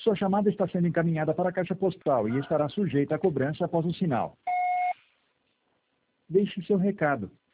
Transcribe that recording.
Sua chamada está sendo encaminhada para a caixa postal e estará sujeita a cobrança após o sinal. Deixe seu recado.